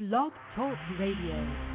Blog Talk Radio.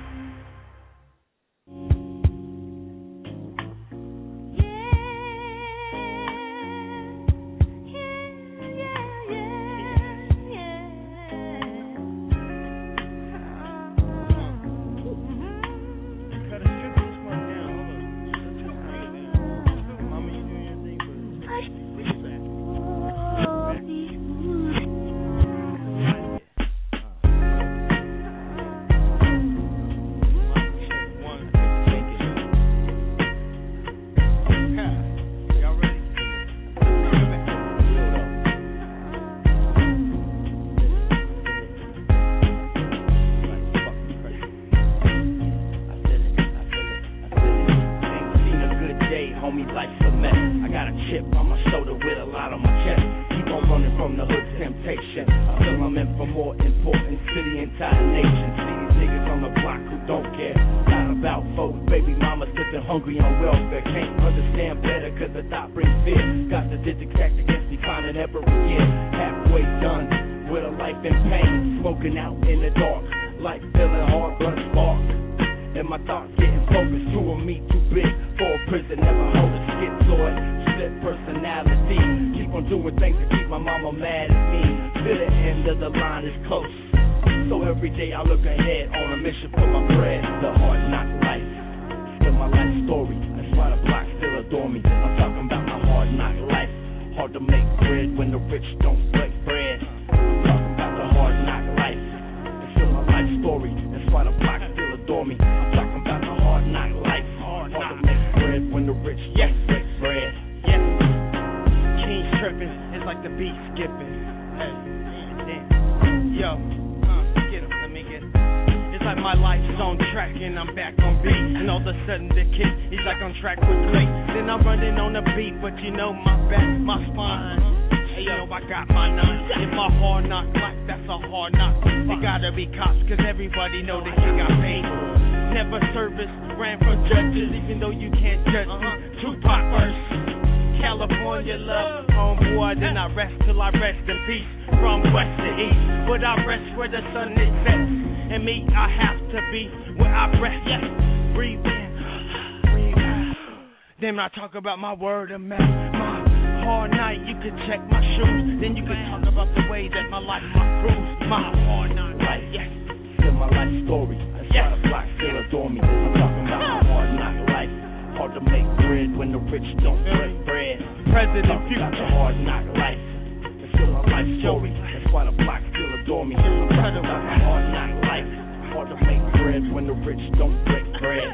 About my word of mouth, my hard night, you can check my shoes, then you can talk about the way that my life, my cruise, my hard night life, yes, still my life story, that's why the block still adore me, I'm talking about my hard night life, hard to make bread when the rich don't break bread, President Future, about the hard night life, it's still my life story, that's why the block still adore me, I'm talking about my hard night life, hard to make bread when the rich don't break bread.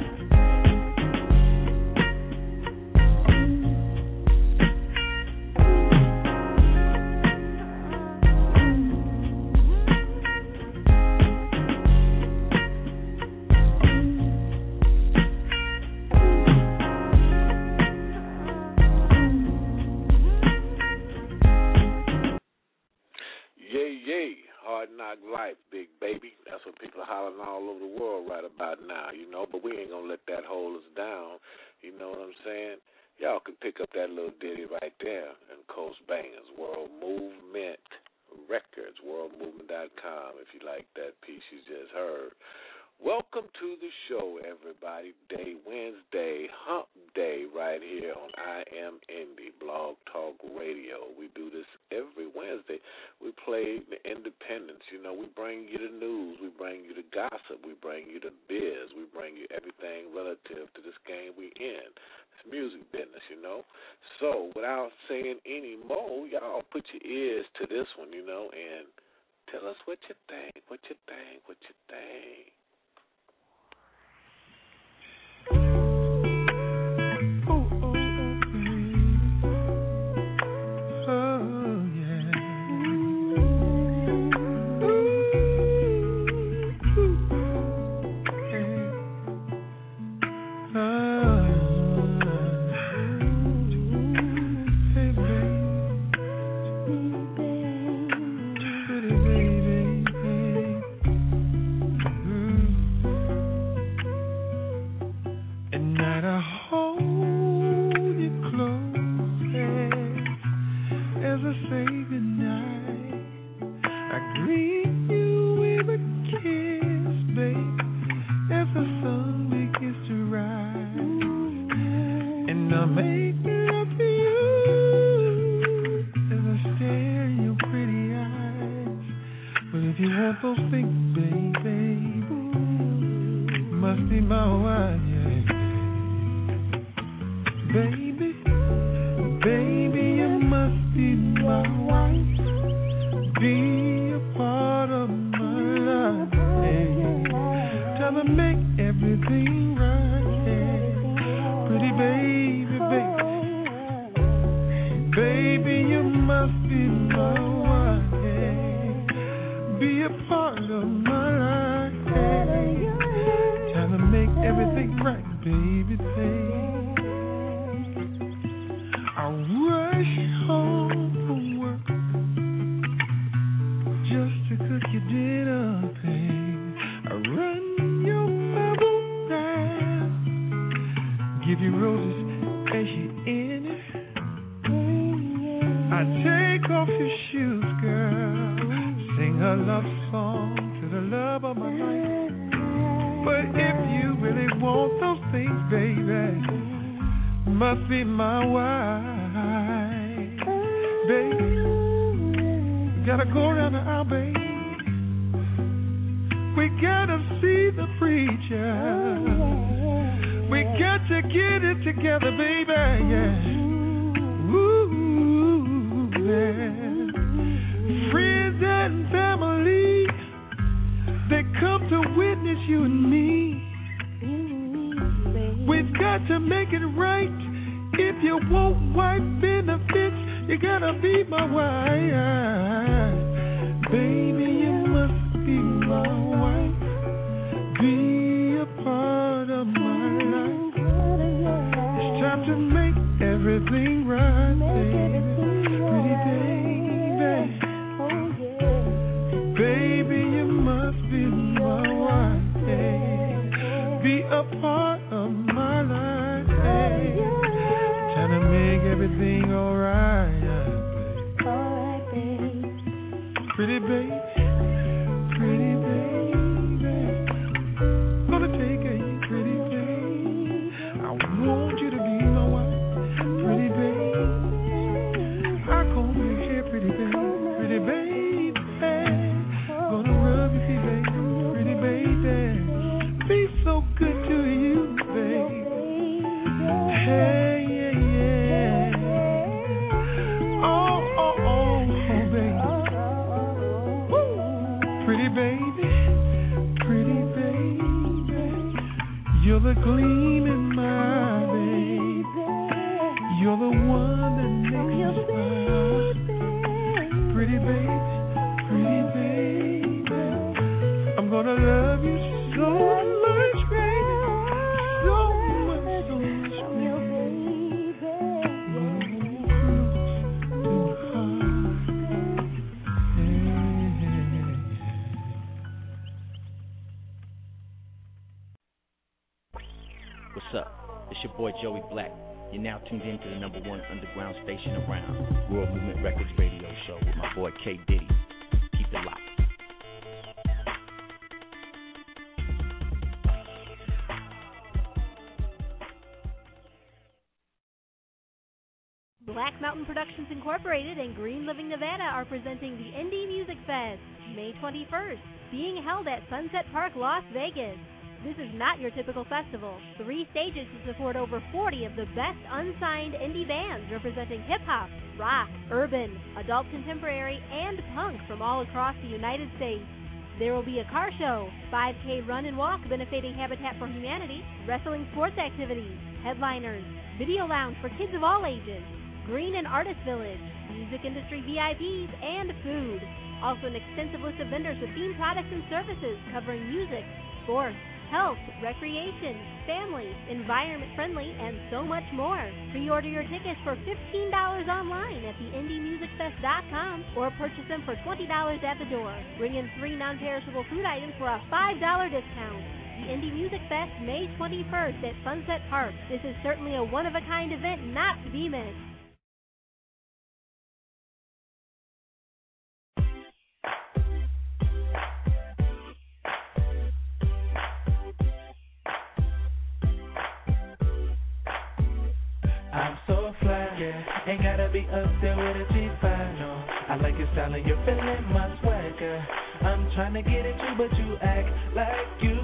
Life, big baby. That's what people are hollering all over the world right about now, you know, but we ain't going to let that hold us down, you know what I'm saying? Y'all can pick up that little ditty right there in Coast Bangers, World Movement Records, worldmovement.com, if you like that piece you just heard. Welcome to the show, everybody. Wednesday, hump day, right here on I Am Indie, Blog Talk Radio. We do this every Wednesday. We play the independents. You know, we bring you the news. We bring you the gossip. We bring you the biz. We bring you everything relative to this game we in. It's music business, you know. So, without saying any more, y'all put your ears to this one, you know, and tell us what you think, what you think, what you think. those things, baby. Must be my wife, yeah. Baby, baby, you must be my wife. Be a part of my life, yeah. Tell her make everything right, yeah. Pretty baby, baby. Baby, you must be my wife, yeah. Be a part of my life, yeah. Tell her make everything right, baby, baby. I rush home from work just to cook your dinner, babe. I run your bubble down, give you roses as you in it. I take off your shoes, girl, sing a love song to the love of my life. But if you really want those things, baby, must be my wife, baby. Gotta go around the aisle, baby. We gotta see the preacher. We got to get it together, baby, yeah. Ooh, yeah. Friends and family, they come to witness you and me. We've got to make it right. If you want wife benefits, you gotta be my wife. Baby, you must be my wife. Be a part of my life. It's time to make everything right, baby. Pretty baby. Baby, you must be my wife, yeah. Be a part of my life, yeah. Trying to make everything alright, yeah. Pretty baby, pretty baby. Gonna take care of you, pretty baby. I want you to be my wife, pretty baby. I comb your hair, pretty baby, pretty baby. Gonna rub your feet, baby, pretty baby. Be so good to you, baby. Hey, yeah, yeah. Oh, baby. Woo. Pretty baby, pretty baby. You're the gleam in my baby. You're the one that makes me smile. Pretty baby, pretty baby. I'm gonna love you so much, baby. So much, baby. What's up? It's your boy Joey Black. You're now tuned in to the #1 underground station around, World Movement Records radio show with my boy K Diddy. Keep it locked. Black Mountain Productions Incorporated and Green Living Nevada are presenting the Indie Music Fest, May 21st, being held at Sunset Park, Las Vegas. This is not your typical festival. 3 stages to support over 40 of the best unsigned indie bands representing hip-hop, rock, urban, adult contemporary, and punk from all across the United States. There will be a car show, 5K run and walk benefiting Habitat for Humanity, wrestling sports activities, headliners, video lounge for kids of all ages, Green and Artist Village, music industry VIPs, and food. Also an extensive list of vendors with themed products and services covering music, sports, health, recreation, family, environment-friendly, and so much more. Pre-order your tickets for $15 online at theindymusicfest.com or purchase them for $20 at the door. Bring in 3 non-perishable food items for a $5 discount. The Indie Music Fest, May 21st at Sunset Park. This is certainly a one-of-a-kind event not to be missed. I'm so fly, yeah. Ain't gotta be up there with a G5, no. I like your style and you're feeling my swagger. I'm trying to get at you, but you act like you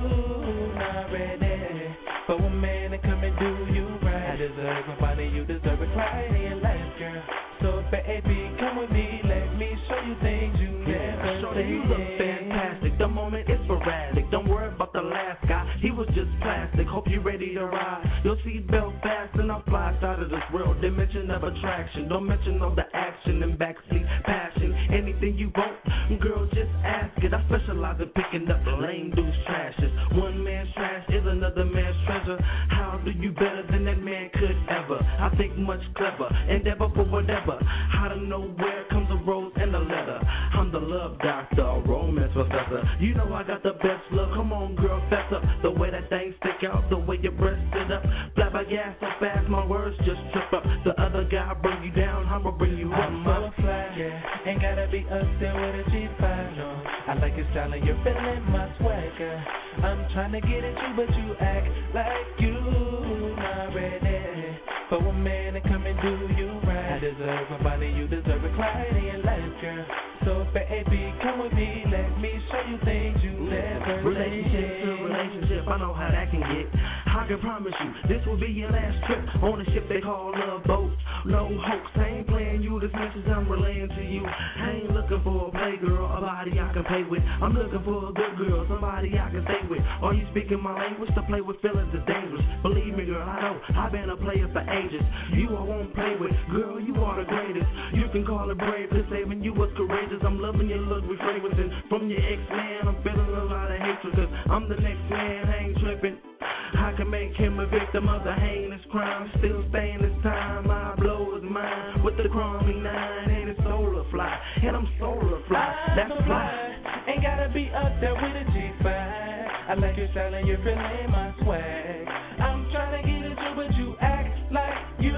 not ready for a man to come and do you right. I deserve somebody, you deserve a cry in your life, girl. So baby, come with me, let me show you things you never Shorty, you look fantastic. The moment is sporadic. Don't worry about the last guy. He was just plastic. Hope you ready to ride. Your seatbelt fasten. I'll fly out of this world. Dimension of attraction. Don't mention all the action and backseat passion. Anything you want, girl, just ask it. I specialize in picking up lame dudes' trashes. One man's trash is another man's treasure. How do you better than that man could ever? I think much clever. Endeavor for whatever. How to know where comes a rose and a letter. I'm the love doctor, a romance professor. You know I got the best love. Come on, girl, fess up. The way that thing stick out, the way you breast it up. Fly by gas so fast, my words just trip up. The other guy bring you down, I'ma bring you up. I'm so fly, yeah. Ain't gotta be up there with a G5, no. I like your style and you're feeling my swagger. I'm trying to get at you, but you act like you not ready for a man to come and do you right. I deserve a body, you deserve a Clyde in your life, girl. So baby, come with me, let me show you things you never Relationship to relationship, I know how that can get. I can promise you, this will be your last trip on a ship they call a boat. No hoax, I ain't playing you, this message I'm relaying to you. I ain't looking for a playgirl, a body I can play with. I'm looking for a good girl, somebody I can stay with. Are you speaking my language? To play with feelings is dangerous. Believe me, girl, I know, I've been a player for ages. You I won't play with, girl, you are the greatest. You can call it brave, cause saving you was courageous. I'm loving your look with fragrance, and from your ex-man, I'm feeling a lot of hatred, cause I'm the next man, I ain't tripping. I can make him a victim of the heinous crime. Still staying this time, my blow is mine. With the Chromie 9 and it's solar fly. And I'm solar fly, that's fly. Ain't gotta be up there with a G5. I like your style and you're feeling my swag. I'm trying to get at you, but you act like you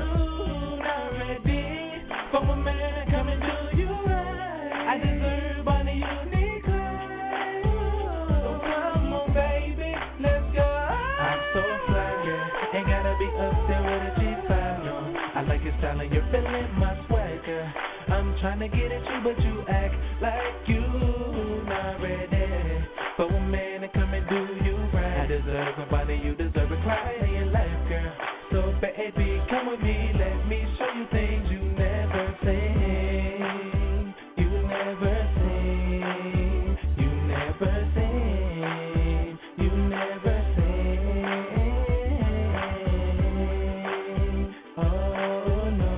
not ready for a man to come and do you right. I deserve all the unique life. So come on, baby, let's go. I'm so fly, girl. Ain't gotta be up there with a G5, no. I like your style and you're feeling my swagger. I'm trying to get at you, but you act like you not ready for a man to come and do you right. I deserve somebody, you deserve a cry in your life, girl. So baby, come with me, let me show you things you never seen. You never seen. You never seen. You never seen. Oh no.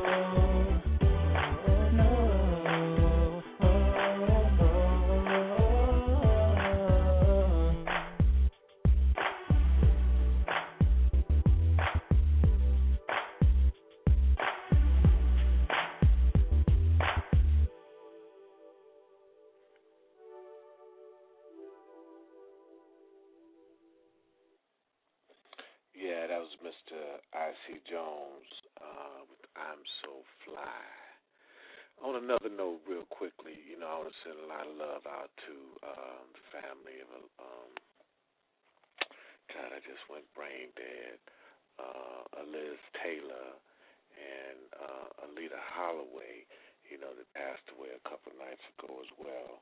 Yeah, that was Mr. I.C. Jones with I'm So Fly. On another note, real quickly, I want to send a lot of love out to the family of, God, I just went brain dead, Liz Taylor and Alita Holloway, that passed away a couple of nights ago as well.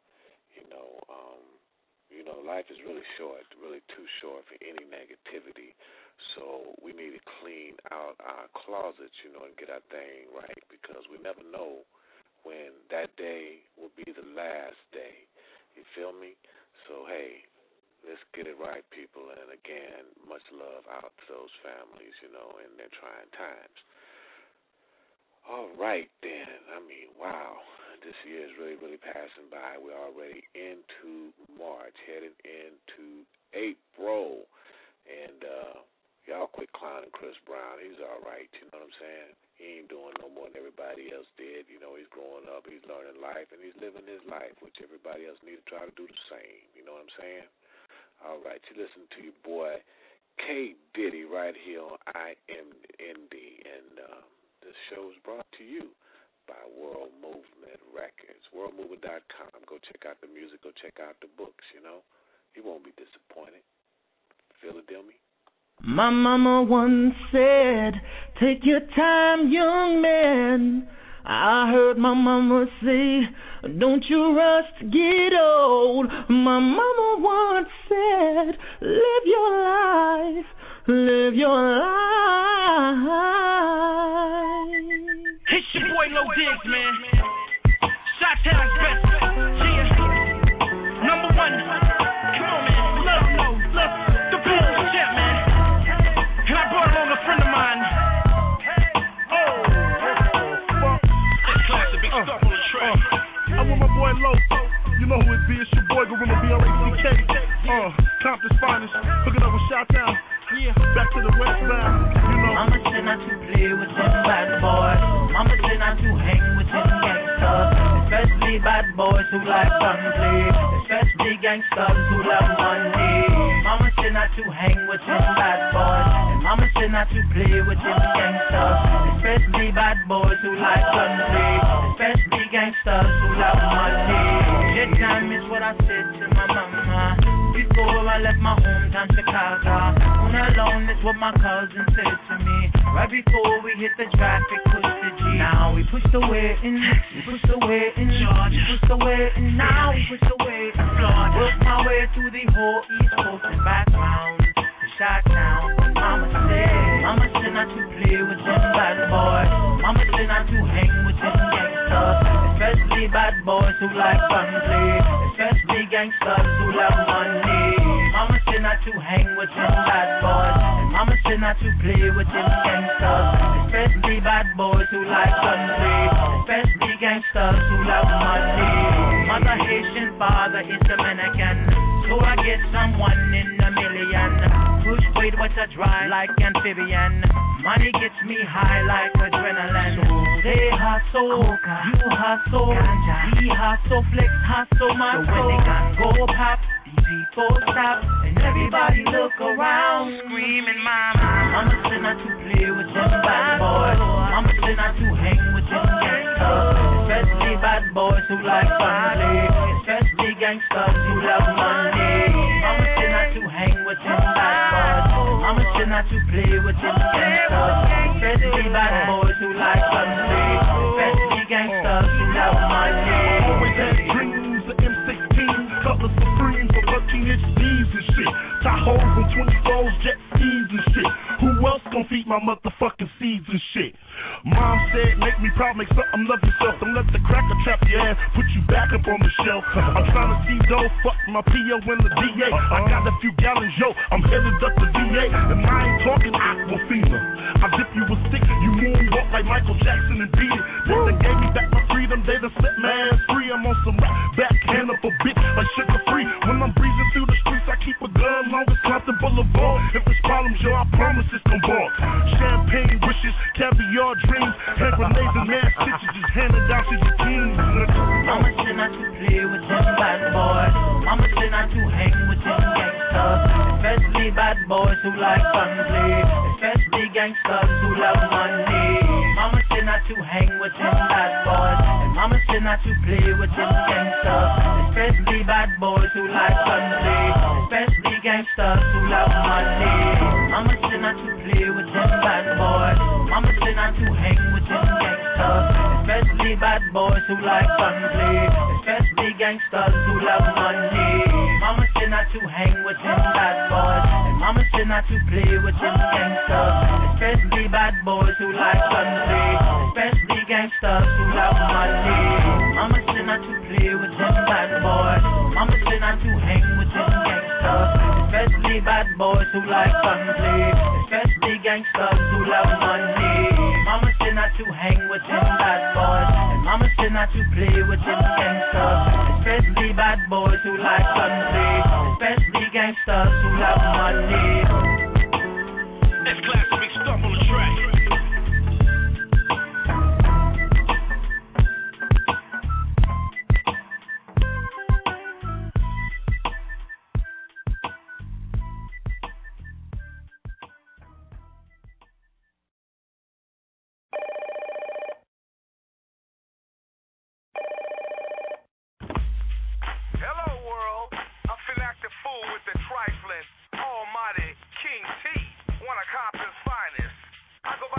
Life is really short, really too short for any negativity. So we need to clean out our closets, and get our thing right, because we never know when that day will be the last day. You feel me? So, hey, let's get it right, people. And, again, much love out to those families, in their trying times. All right, then. Wow. This year is really, really passing by. We're already into March, heading into April. And y'all quit clowning Chris Brown. He's all right, you know what I'm saying? He ain't doing no more than everybody else did. He's growing up, he's learning life, and he's living his life, which everybody else need to try to do the same. You know what I'm saying? All right, you listen to your boy K. Diddy right here on IMND. And this show is brought to you by World Movement Records. WorldMovement.com. Go check out the music. Go check out the books, You won't be disappointed. Feel it, Dilmy? My mama once said, take your time, young man. I heard my mama say, don't you rush to get old. My mama once said, live your life, live your life. It's your boy Low Diggs, man. Shot-Town's best. Yeah. Number one. Come on, man. Look. The people's champ, man. And I brought along a friend of mine. It's classic, big stuff on the track. I'm with my boy Low. You know who it be. It's your boy Gorilla B-R-A-C-K. Compton's finest. Hooking up with Shot-Town. Yeah. Back to the westbound. You know. Mama said not to play with them bad boys. Mama said not to hang with them gangsters. Especially bad boys who like fun play. Especially gangsters who love money. Mama said not to hang with them bad boys. And mama said not to play with them gangsters. Especially bad boys who like fun play. Especially gangsters who love money. This time is what I said to my mama before I left my hometown Chicago. On alone is what my cousin said to me. Right before we hit the traffic, push the G. Now we push the way in, we push the way in Georgia, we push the way in, now we push the way in Florida. Work my way through the whole East Coast and back round to Shot-Town. Mama said not to play with them bad boys. Mama said not to hang with them gangsters. Especially bad boys who like fun play. Especially gangsters who love money. Mama said not to hang with them bad boys. And mama said not to play with them gangsters. Especially bad boys who like fun play. Especially gangsters who love money. Mother Haitian, father is Dominican. So I get someone in a million. Push weight with a dry like amphibian. Money gets me high like adrenaline. So they hustle, you hustle, he hustle, flex hustle, my soul. So when they can go pop, these people stop, and everybody look around, screaming, mama. Mama said not to play with them bad boys. Mama said not to hang with them gangsters. Especially bad boys who like fun play. Especially gangsters who love money. Mama said not to hang with them bad boys. Mama said not to play with them gangsters. Especially bad boys who like fun play. Especially gangsters who love money. Always had dreams of M16, Cutlass Supreme for 13-inch D's and shit. Tahoes and 24s, jet skis and shit. Who else gon' feed my motherfucking seeds and shit? Mom said, make me proud, make something love yourself. Don't let the cracker trap your ass, put you back up on the shelf. I'm trying to see dough, fuck my PO and the DA. I got a few gallons, yo, I'm headed up to VA. And I ain't talking Aquafina. I dip you a stick, you moonwalk like Michael Jackson and beat it. Then they gave me back my freedom, they done set my ass free. I'm on some rap, backhand up a bitch like Sugar Free. When I'm breezing through the streets, I keep a gun long as Compton Boulevard. If there's problems, yo, I promise it's gon' ball. Champagne wishes, caviar dreams, hand grenades and mad stitches just handed down to your teens. Mama said not to play with them bad boys. Mama said not to hang with them gangsters. Especially bad boys who like fun play. Especially gangsters who love money. Mama said not to hang with them bad boys. And mama said not to play with them gangsters. Especially bad boys who like fun play. Especially gangsters who love money. Mama said not to play with them bad boys. Mama said not to hang with them gangsters. Especially bad boys who like fun play. Especially gangsters who love money. Mama said not to hang with them bad boys. And mama said not to play with them gangsters. Especially bad boys who like fun play. Especially gangsters who love money. Mama said not to play with them bad boys. Mama said not to hang with them gangsters. Especially bad boys who like fun play. Especially gangsters who love money. Mama said not to hang with them bad boys. And mama said not to play with them gangsters. Especially bad boys who like fun play. Especially gangsters who love money. That's classic, big stuff on the track. Almighty King T, one of Compton's finest. I go by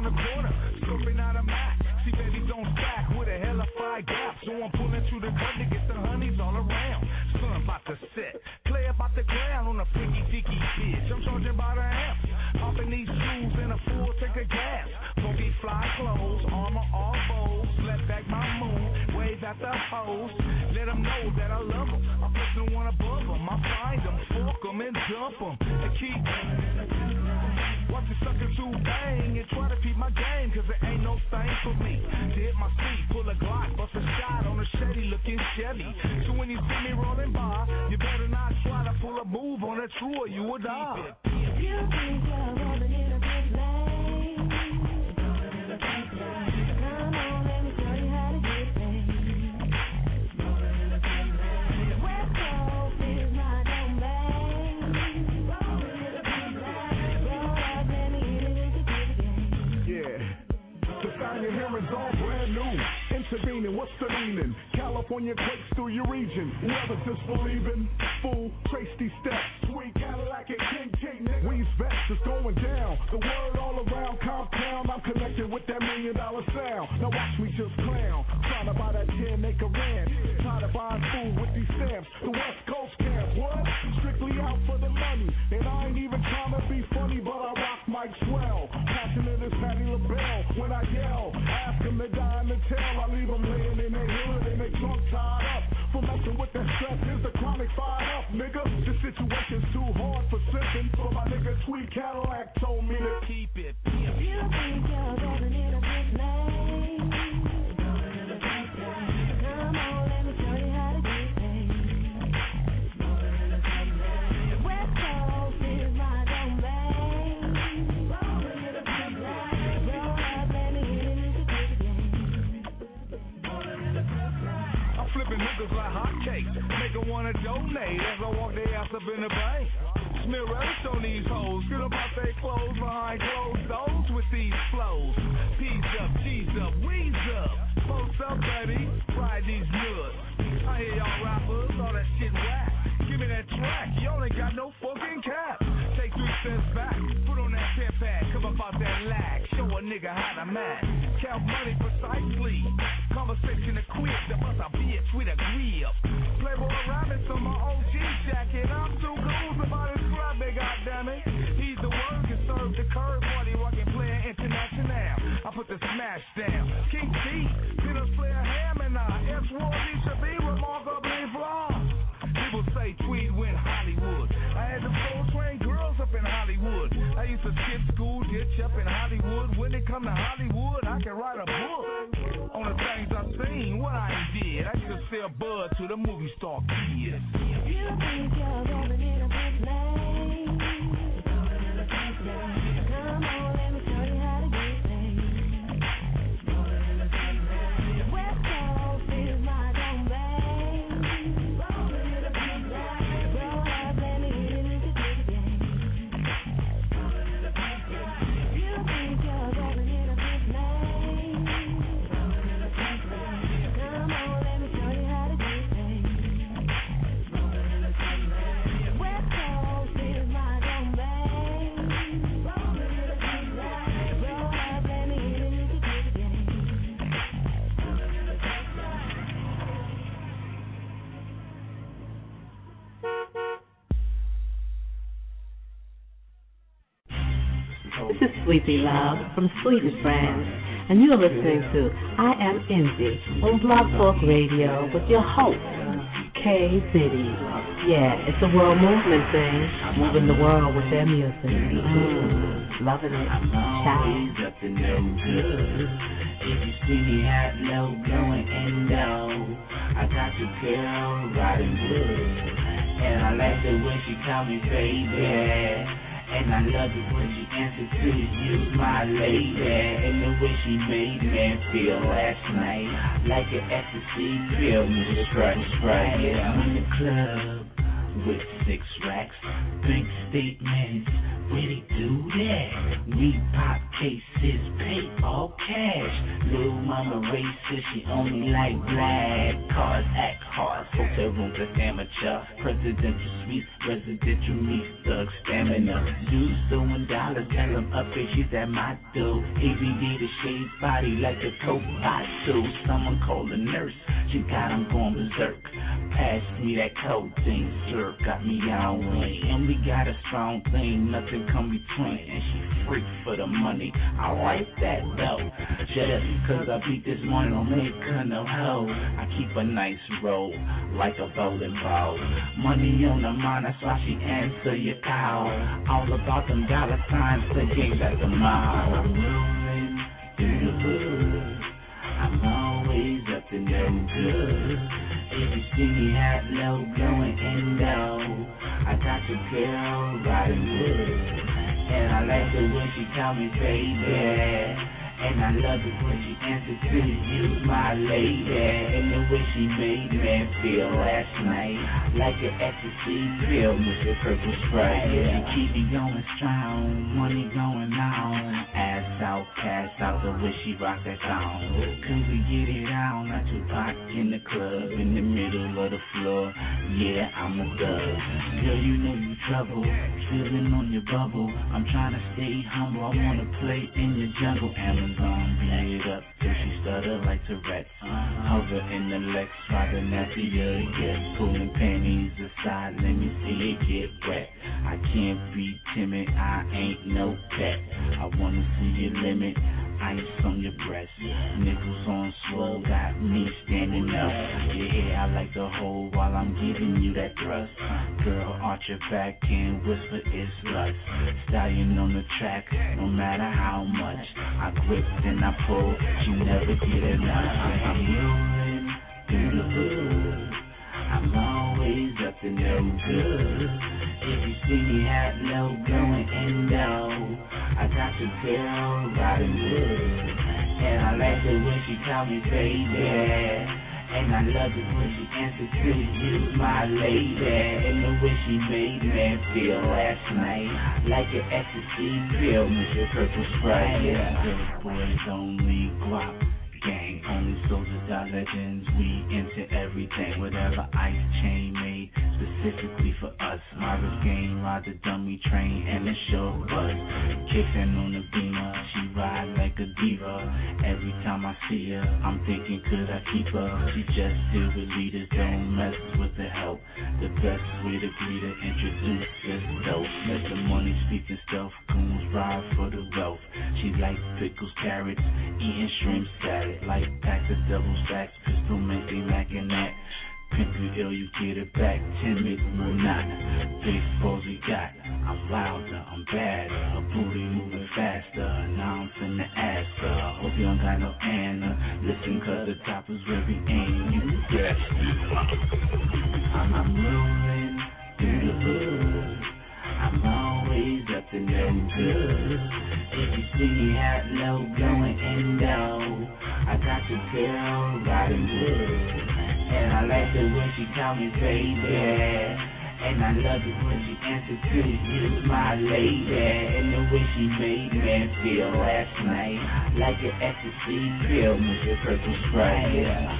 the corner, scoping out a map. See, baby, don't stack with a hella fire gap. So I'm pulling through the cut to get the honeys all around. Sun about to set, play about the ground on a freaky dicky bitch. I'm charging by the amp, popping these shoes in a full tank of gas. Funky fly clothes, armor all bows, left back my moon, wave at the hoes. Let them know that I love them. I'm pushing one above them. I find them, fork them, and dump them. And keep watch the sucker to bang and try to keep my game, cause it ain't no thing for me to hit my seat, pull a Glock, bust a shot on a shady looking Chevy. So when you see me rolling by, you better not try to pull a move on that true or you will die. You think you're rolling in a good lane. Come on, let me show you how to get paid. West Coast is my domain. The sound you're hearing is all brand new. Intervening, what's the meaning? California quakes through your region. Whoever's disbelieving, fool, trace these steps. Sweet Cadillac and King King, Weeze Vest is going down. The word all around Comptown. I'm connected with that $1 million sound. Now watch me just clown. Trying to buy that 10-acre ranch. Tired of buying food with these stamps. The West Coast camp, what? Strictly out for the money. And I ain't even trying to be funny, but I rock Mike Swell. Passionate as Patti LaBelle. When I yell, ask them to die in the tail. I leave them laying in their hood and they drunk tied up. For messing with that stress, here's the chronic fired up, nigga. The situation's too hard for sipping. So my nigga Sweet Cadillac told me to keep it. You think you're rolling in a good lane. Come on, let me show you how to get paid. West Coast is my domain. Roll up, let me hit it into the game. I'm flipping niggas like hotcakes. Make them wanna donate as I walk their ass up in the bank. Smear relish on these hoes. Get about their clothes behind closed doors with these flows. Peas up, cheese up, Weeze up. Folks up, baby. Ride these nuts. I hear y'all rappers, all that shit whack. Give me that track. You only got no fucking cap. Take 3 steps back. Put on that pit pad. Come about that lag. Show a nigga how to match. Count money precisely. Conversation to quit. The bust a bitch with a grip. Playboy rabbits on my OG jacket. I'm too cool about his crap, big goddammit. He's the one who can serve the curve party rockin' player international. I put the smash down. King T, Peter's player Ham and I. S-War-D should be remarkably flawed. People say Tweed went Hollywood. I had the soul train girls up in Hollywood. I used to skip school, ditch up in Hollywood. When it come to Hollywood, I can write a book on the things I've seen, what I did. I used to sell bud to the movie star kids. You think you're rolling in a good lane. Come on, let me show you how to get paid. West Coast is my domain. Roll up, let me hit it into the game. You think you're rolling in a good lane. Come on, let me show you how to get paid. West Coast is my domain. Roll up, let me hit it into the game. This is Sleepy Love from Sweet and Friends, and you are listening to I Am Envy on Blog Talk Radio with your host, K. Diddy. Yeah, it's a world movement thing, moving the world with their music. Loving it. Ciao. Up to no good. If you see me hot, low, blowing endo, I got the girl riding good, and I like it when she call me baby. And I love it when she answers to you, my lady. And the way she made me feel last night, like an ecstasy pill, Mr. Sprite. Yeah, I'm in the club with 6 racks, big statements, really do that. We pop cases, pay all cash. Lil' mama racist, she only like black cars, act hard, hotel rooms are amateur. Presidential suites, residential meets, thug stamina. Dudes throwing dollars, tell them upgrade, she's at my door. Aviator shades, body like a coat bottle. Someone call a nurse, she got him going berserk. Pass me that codeine, sir, got me on way. And we got a strong thing, nothing come between. And she freak for the money, I like that though. Shut up, cause I beat this money, don't make her no hoe. I keep a nice roll, like a bowling ball. Money on the mind, that's why she answer your call. All about them dollar signs, the games at the mall. I'm rolling through the hood, I'm always up to no good. If you see me hot, low, blowing endo, I got the girl riding wood. And I like it when she call me baby. And I love it when she answers to you, my lady. And the way she made me feel last night, like an ecstasy pill with the purple Sprite. She keep me going strong, money going on. Ass out, pass out, the way she rock that song. Could we get it on? Not too hot in the club, in the middle of the floor. Yeah, I'm a thug. Girl, you know you trouble, feeling on your bubble. I'm trying to stay humble, I wanna play in your jungle. Amazon, beat it up till she stutter like Tourette's. Hover in the Lex, riding after you, yeah. Pulling panties aside, let me see it get wet. I can't be timid, I ain't no pet. I wanna see your limit, ice on your breast. Nipples on swole, got me standing up. Yeah, I like to hold while I'm giving you that thrust. Girl, arch your back and whisper it's lust. Stallion on the track, no matter how much I grip and I pull, she never get enough. I'm rolling through the hood, I'm always up to no good. If you see me hot, low, blowing endo, I got the girl riding wood. And I like it when she call me baby. And I love it when she answers to you, my lady. And the way she made me feel last night, like an ecstasy pill, Mr. Purple Sprite. Yeah, good boys only guap. Gang, only soldiers got legends. We into everything, whatever ice chain made specifically for us. Marvin's game, ride the dummy train and the short bus. Kicking on the beamer, she ride like a diva. Every time I see her, I'm thinking, could I keep her? She just deal with leaders, don't mess with the help. The best way to greet her, introduce is dope. Let the money speak and stuff, goons ride for the wealth. She like pickles, carrots, eating shrimp salad. Like packs of double stacks, pistol mint, they lacking that. Pimp you ill, you get it back. Timid, will not. Big balls we got. I'm wilder, I'm badder. Her booty moving faster. Now I'm finna ask her. Hope you don't got no Anna. Listen, cause the top is where we aim. You guess. I'm rolling through the hood. I'm always up to no good. If you see me hot, low, blowing endo, I got the girl riding wood. And I like it when she call me baby. And I love it when she answers to you, my lady. And the way she made me feel last night, like an ecstasy pill, Mr. Purple Sprite. Yeah.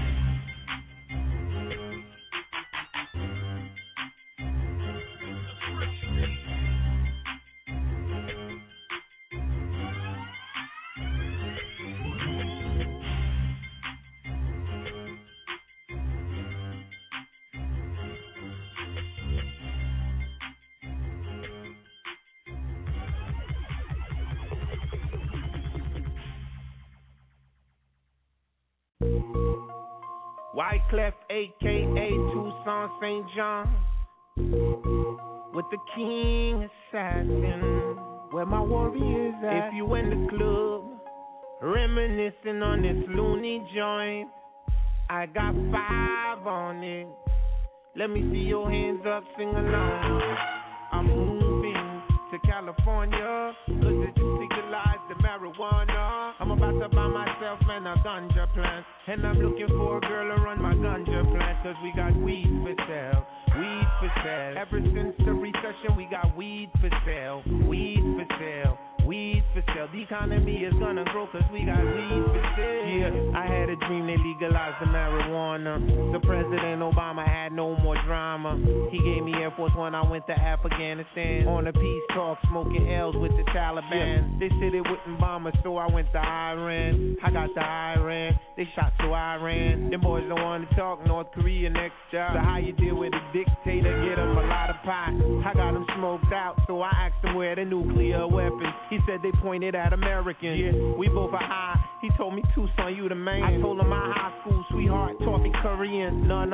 Wyclef, a.k.a. Tucson St. John, with the king assassin, where my warriors at. If you in the club, reminiscing on this loony joint, I got 5 on it. Let me see your hands up, sing along. I'm moving to California, look at you legalize the marijuana. I'm about to buy myself, man, a ganja plant. And I'm looking for a girl to run my ganja plant. Cause we got weed for sale, weed for sale. Ever since the recession, we got weed for sale, weed for sale, weed for sale. These economy is gonna grow cause we got weed for sale. Yeah, I had a dream they legalized the marijuana. The President Obama had no more drama. He gave me Air Force One, I went to Afghanistan. On a peace talk, smoking L's with the Taliban. They said it wouldn't bomb us, so I went to Iran. I got to Iran, they shot so I ran. Them boys don't want to talk, North Korea next job. So how you deal with a dictator, get him a lot of pot. I got him smoked out, so I asked him where the nuclear weapons. He said they pointed at Americans. Yeah, we both are high. He told me, Tucson, you the man. I told him my high school sweetheart taught me Korean. No.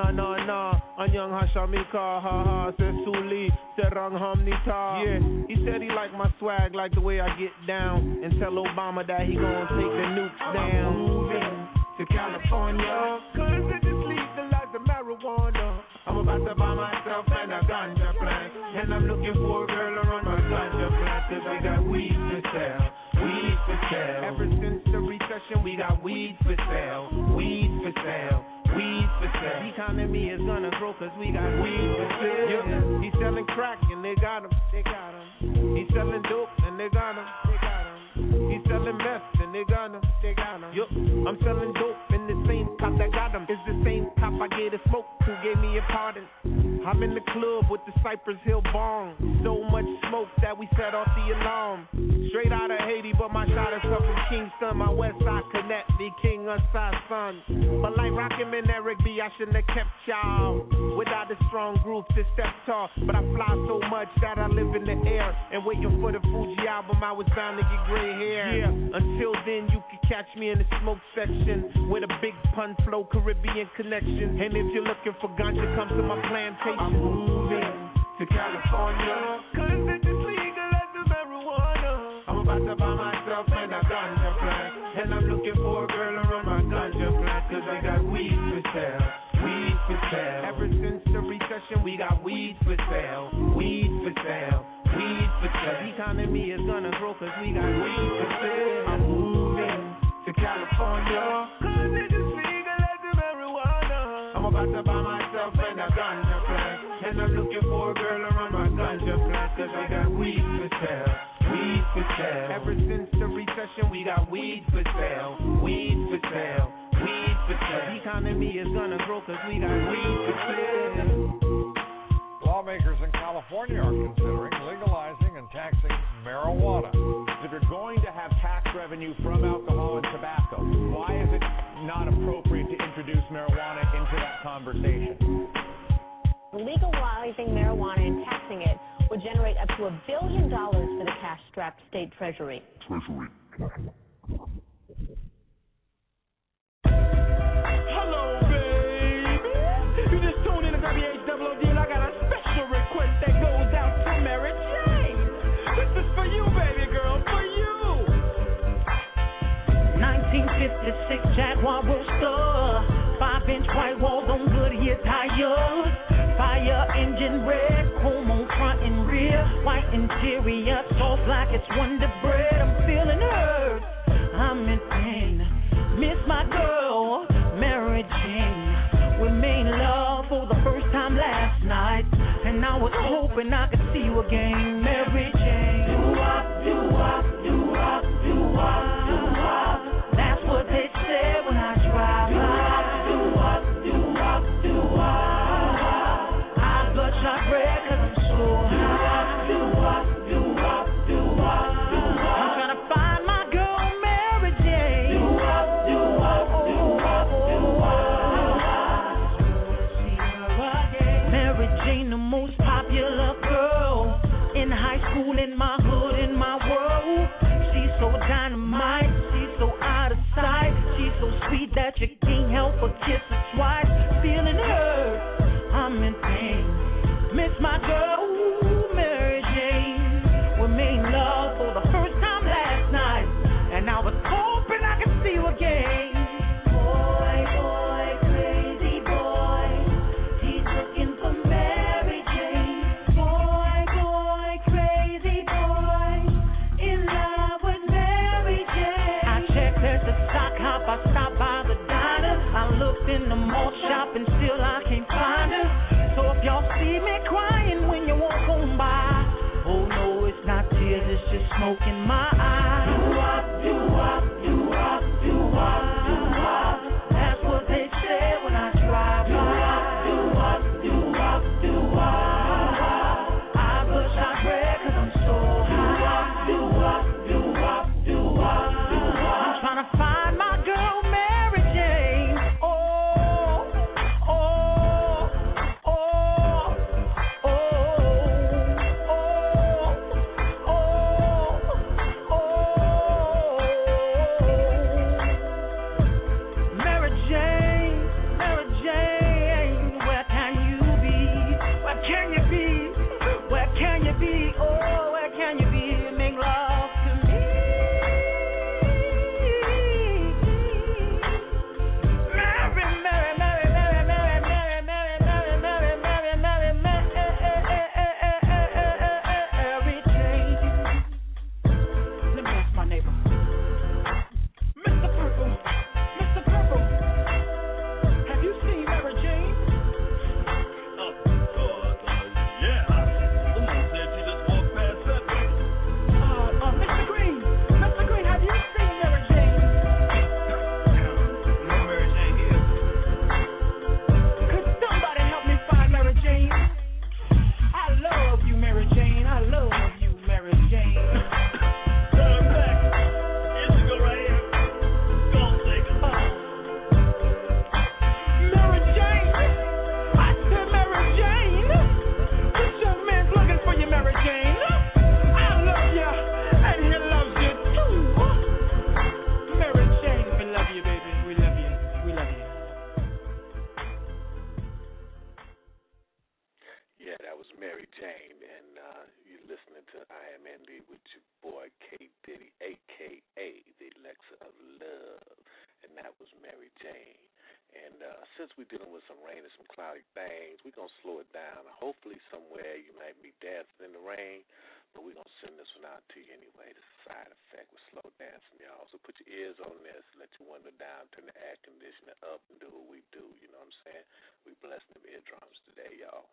Anyang Hashamika, ha said Suli, Serang Hamnita. Yeah, he said he liked my swag, like the way I get down. And tell Obama that he gon' take the nukes down. Moving to California, cause they just legalize the marijuana. I'm about to buy myself and a ganja plant. And I'm looking for a girl around my ganja plant. Cause we got weed for sale, weed for sale. Ever since the recession, we got weed for sale, weed for sale, weed for sale. The economy is gonna grow cause we got weed for sale. Yeah. He's selling crack and they got him, they got him. He's selling dope and they got him, they got him. He's selling meth and they got him, they got him. Yup, I'm selling dope and the same cop that got him is the same cop I gave a smoke who gave me a pardon. I'm in the club with the Cypress Hill bong. So much smoke that we set off the alarm. Straight out of Haiti, but my shot is up from Kingston. My West Side connect, the king of side son. But like Rakim and Eric B, I shouldn't have kept y'all. Without a strong group to step tall. But I fly so much that I live in the air. And waiting for the Fuji album, I was bound to get gray hair. Yeah, until then you can catch me in the smoke section with a big pun flow, Caribbean connection. And if you're looking for ganja, come to my plantation. I'm moving to California, cause they just legalized the marijuana. I'm about to buy myself and a ganja plant. And I'm looking for a girl around my ganja plant. Cause I got weed for sale, weed for sale. Ever since the recession, we got weed for sale, weed for sale, weed for sale. The economy is gonna grow cause we got weed for sale. I'm moving to California, cause they just legalized the marijuana. I'm about to buy myself and a ganja plant. And I'm looking for a girl around my ganja plant. Cause I got weed for sale, weed for sale. Ever since the recession, we got weed for sale, weed for sale, weed for sale. The economy is gonna grow cause we got weed for sale. Lawmakers in California are considering legalizing and taxing marijuana. If you're going to have tax revenue from alcohol and tobacco, why is it not appropriate to introduce marijuana into that conversation? Legalizing marijuana and taxing it would generate up to $1 billion for the cash-strapped state treasury. Hello, baby. You just tuned in to WHOOD. I got a special request that goes out to Mary Jane. This is for you, baby girl, for you. 1956 Jaguar Roadster, 5-inch white walls on Goodyear tires. Fire engine red, chrome on front and rear, white interior, soft like it's Wonder Bread. I'm feeling hurt, I'm in pain. Miss my girl, Mary Jane. We made love for the first time last night, and I was hoping I could see you again, Mary Jane. Do-wop, do-wop, do-wop, do-wop, do-wop. That's what they say when I drive by. Do-wop, do-wop, do-wop. Bloodshot red cause I'm so high. Do-wop, do-wop, do-wop, do-wop. I'm trying to find my girl Mary Jane. Do-wop, do-wop, do-wop, do-wop. Mary Jane, the most popular girl in since we're dealing with some rain and some cloudy things, we're going to slow it down. Hopefully somewhere you might be dancing in the rain, but we're going to send this one out to you anyway. This side effect with slow dancing, y'all. So put your ears on this, let your window down, turn the air conditioner up, and do what we do. You know what I'm saying? We bless them eardrums today, y'all.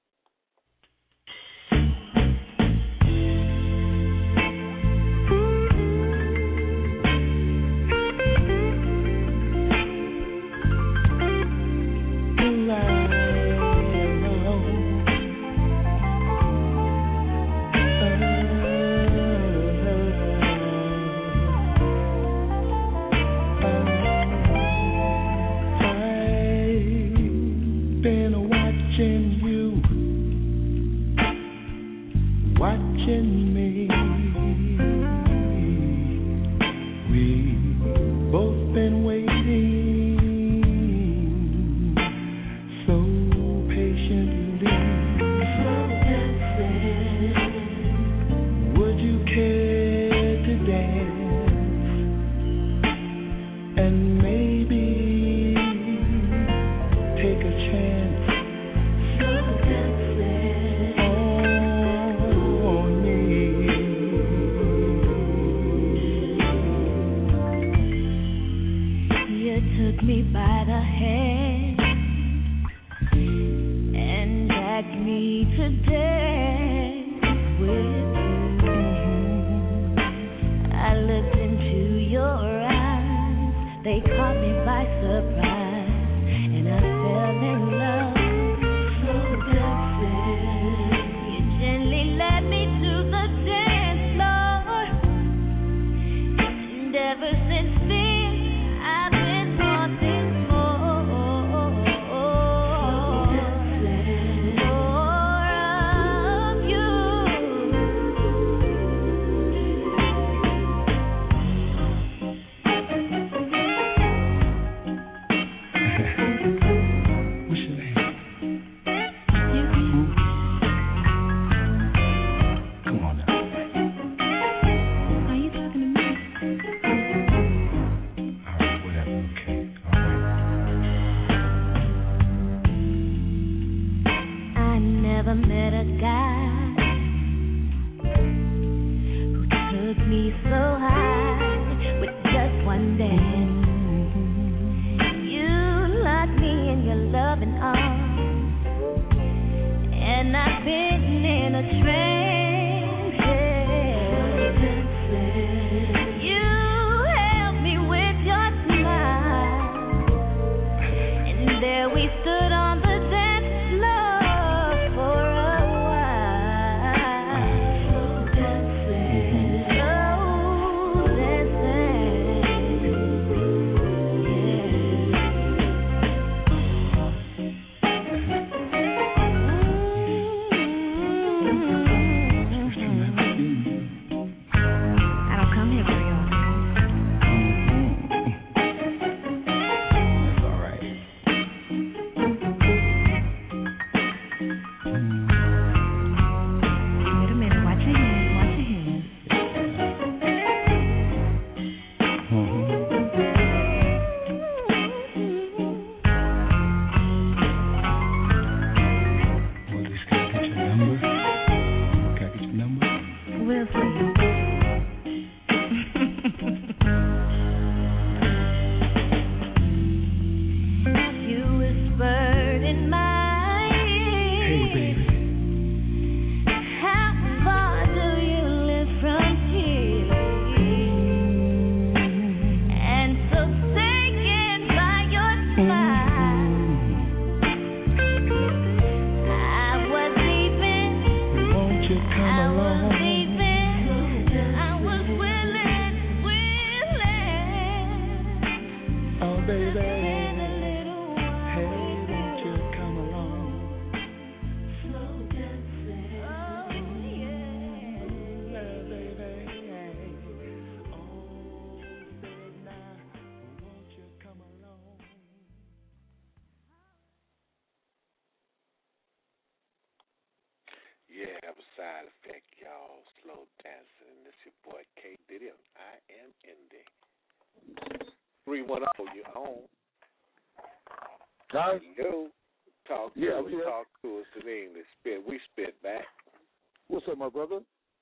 Side effect, y'all. Slow dancing. This your boy K Diddy. I am Indy. 310, you on. Huh? Yo, talk to us. Talk to us in English. We spit back. What's up, my brother?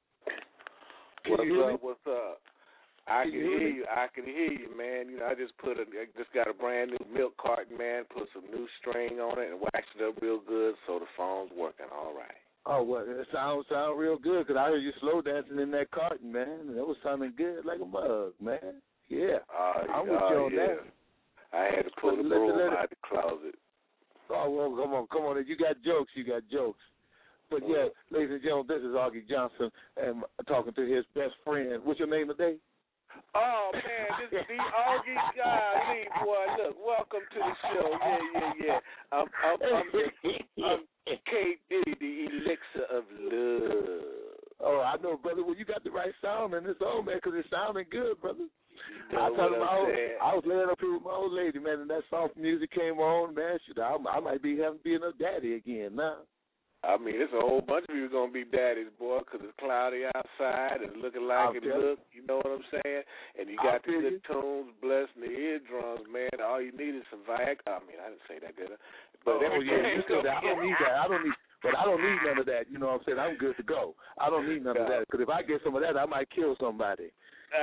What's up? I can hear you. I can hear you, man. You know, I just got a brand new milk carton, man. Put some new string on it and waxed it up real good, so the phone's working all right. Oh, well, it sound real good, because I heard you slow dancing in that carton, man. That was sounding good like a mug, man. Yeah. I'm with you on that. I had to pull the broom out of the closet. Oh, well, come on. You got jokes. But, yeah, ladies and gentlemen, this is Augie Johnson, and I'm talking to his best friend. What's your name today? Oh, man, this is the Augie Golly, boy. Look, welcome to the show. Yeah. I'm K. Diddy, the elixir of love. Oh, I know, brother. Well, you got the right sound in this old man, because it's sounding good, brother. I was laying up here with my old lady, man, and that soft music came on, man. I might be being a daddy again now. I mean, there's a whole bunch of you going to be daddies, boy, because it's cloudy outside and looking like it look, you know what I'm saying? And you got the good tunes blessing the eardrums, man. All you need is some Viagra. I mean, I didn't say that good. But you said that. I don't need that. I don't need none of that. You know what I'm saying? I'm good to go. I don't need none of that, because if I get some of that, I might kill somebody.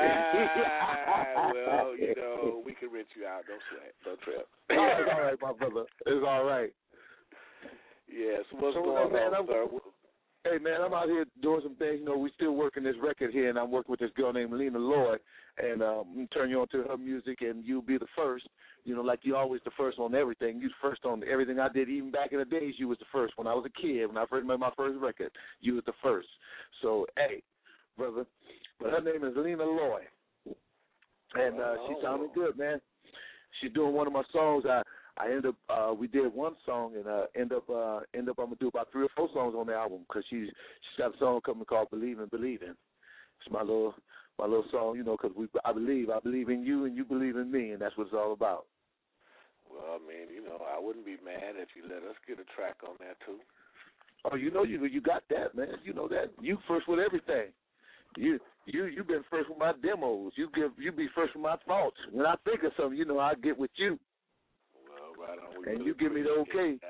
Well, you know, we can rinse you out. Don't sweat. Don't trip. It's all right, my brother. It's all right. Yes, what's going on, sir? Hey, man, I'm out here doing some things. You know, we still working this record here, and I'm working with this girl named Lena Lloyd, and I'm going to turn you on to her music, and you'll be the first. You know, like you always the first on everything. You the first on everything I did. Even back in the days, you was the first. When I was a kid, when I first made my first record, you was the first. So, hey, brother, but her name is Lena Lloyd, and she sounded good, man. She's doing one of my songs. I end up we did one song, and end up I'm gonna do about 3 or 4 songs on the album, because she's got a song coming called Believin'. It's my little song, you know, because I believe in you and you believe in me, and that's what it's all about. Well, I mean, you know, I wouldn't be mad if you let us get a track on that too. Oh, you know, you got that, man. You know that. You first with everything. You've been first with my demos. You be first with my thoughts. When I think of something, you know, I get with you. Right on. And you give me the okay.